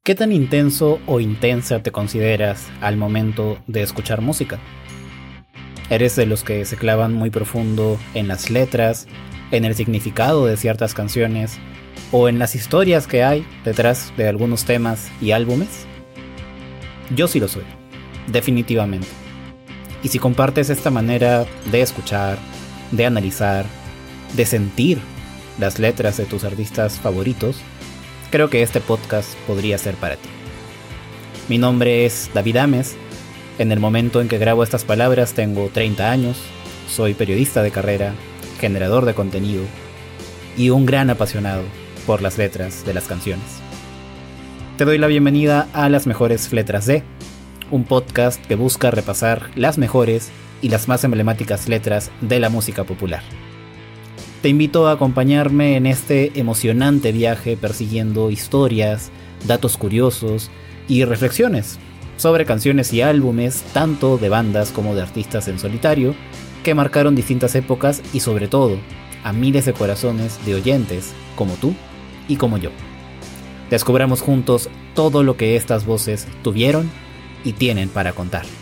¿Qué tan intenso o intensa te consideras al momento de escuchar música? ¿Eres de los que se clavan muy profundo en las letras, en el significado de ciertas canciones o en las historias que hay detrás de algunos temas y álbumes? Yo sí lo soy, definitivamente. Y si compartes esta manera de escuchar, de analizar, de sentir las letras de tus artistas favoritos, creo que este podcast podría ser para ti. Mi nombre es David Ames. En el momento en que grabo estas palabras tengo 30 años, soy periodista de carrera, generador de contenido y un gran apasionado por las letras de las canciones. Te doy la bienvenida a Las Mejores Letras de, un podcast que busca repasar las mejores y las más emblemáticas letras de la música popular. Te invito a acompañarme en este emocionante viaje persiguiendo historias, datos curiosos y reflexiones sobre canciones y álbumes tanto de bandas como de artistas en solitario que marcaron distintas épocas y sobre todo a miles de corazones de oyentes como tú y como yo. Descubramos juntos todo lo que estas voces tuvieron y tienen para contar.